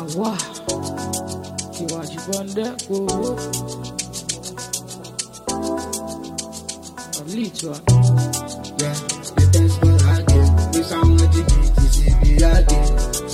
Wow, you want you on that? Lead one. Yeah, the best for again. This I'm not the beat, this is the again.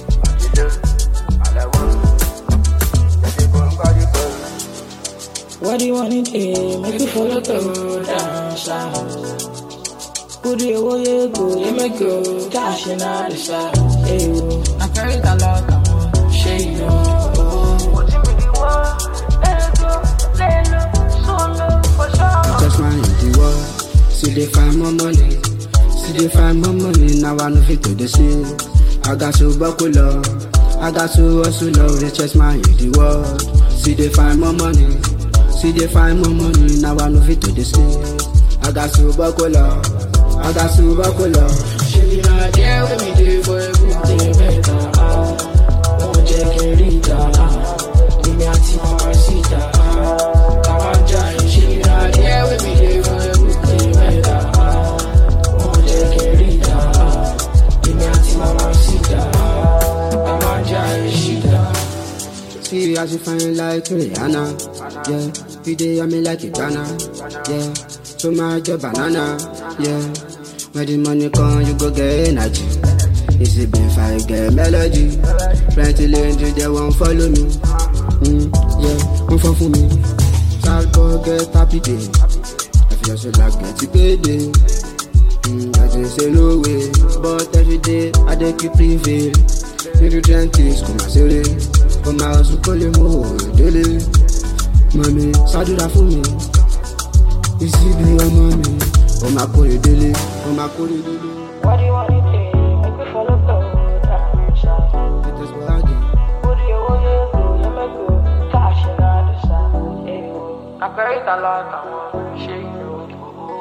What do you want to do? Make you follow the dance. Put it away, go, you make go, dashing out the side. Hey, I carry the lot, I'm shade. What you really want? Let go, solo, for sure. Just mind the world. See they find more money. See they find more money. Now I know fit to the sea. I got to buckle up. I got to hustle up. Richest man in the world. See they find more money. See they find more money. Now I know fit to the sea. I got to buckle up. I got to buckle up. She be not there with me do for a good day better. Won't take a reader. Give me a tip on my seat. Come on, Johnny. She be not there with me do for a good day better. Won't take a reader. Give me a tip on my seat. Come on, Johnny. She down. See as you find like Rihanna. Yeah, you day me like a Ghana. Yeah, so my job banana. Yeah, when the money come, you go get energy. It's a big fight, get melody. Plenty lady, they won't follow me. Yeah, won't fall for me. Salvo get happy day. I feel so like get it payday. I just say no way, but every day I dey keep prevail. Make you dentist, come and say come out to call you more daily. Mommy, sadu that for me. You see me, your mommy. Oh my call it daily. Oh my call it daily. What do you want to do? Make me follow the dance. Let us go again. Put it away, go, you make go, dashing out the side. I carry the lot, I'm shade.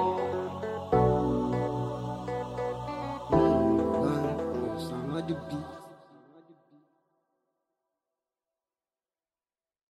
Some of the beat.